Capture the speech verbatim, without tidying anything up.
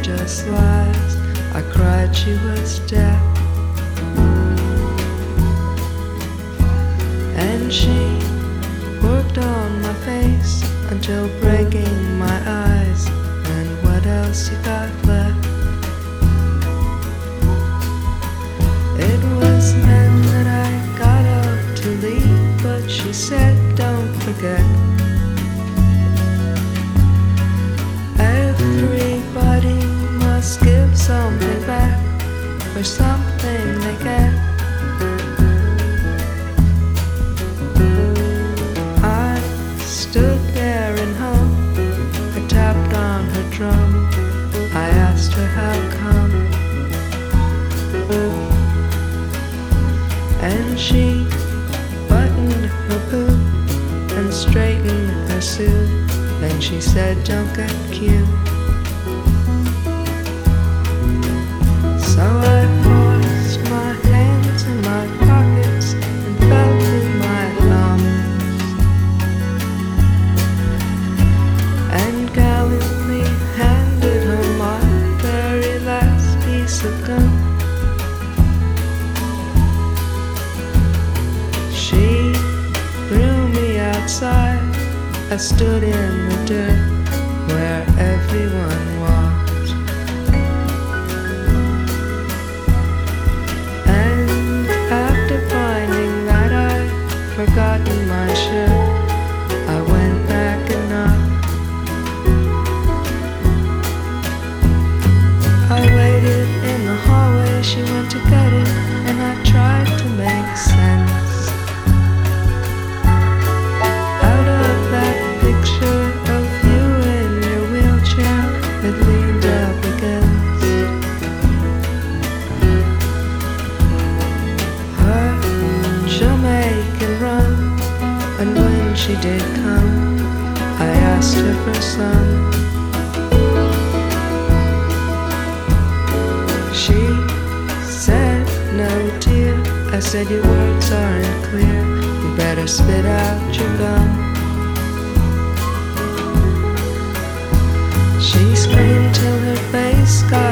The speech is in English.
just lies. I cried she was deaf, and she worked on my face until breaking my eyes. And what else you got left? It was then that I got up to leave, but she said, don't forget, everybody must give something back for something they get. I stood there and hummed. I tapped on her drum. I asked her how come, and she buttoned her boot and straightened her suit. Then she said, don't get cute. So I forced my hands in my pockets and felt with my thumbs, and gallantly handed her my very last piece of gum. She threw me outside. I stood in the dirt where everyone walked, and after finding that I'd forgotten my shirt, I went back and knocked. I waited in the hallway, she went to get it, and I tried to make sense out of that picture of you in your wheelchair that leaned up against her Jamaican rum. And when she did come, I asked her for some. She said, no dear. I said, your words aren't clear. You better spit out your gum. She screamed till her face got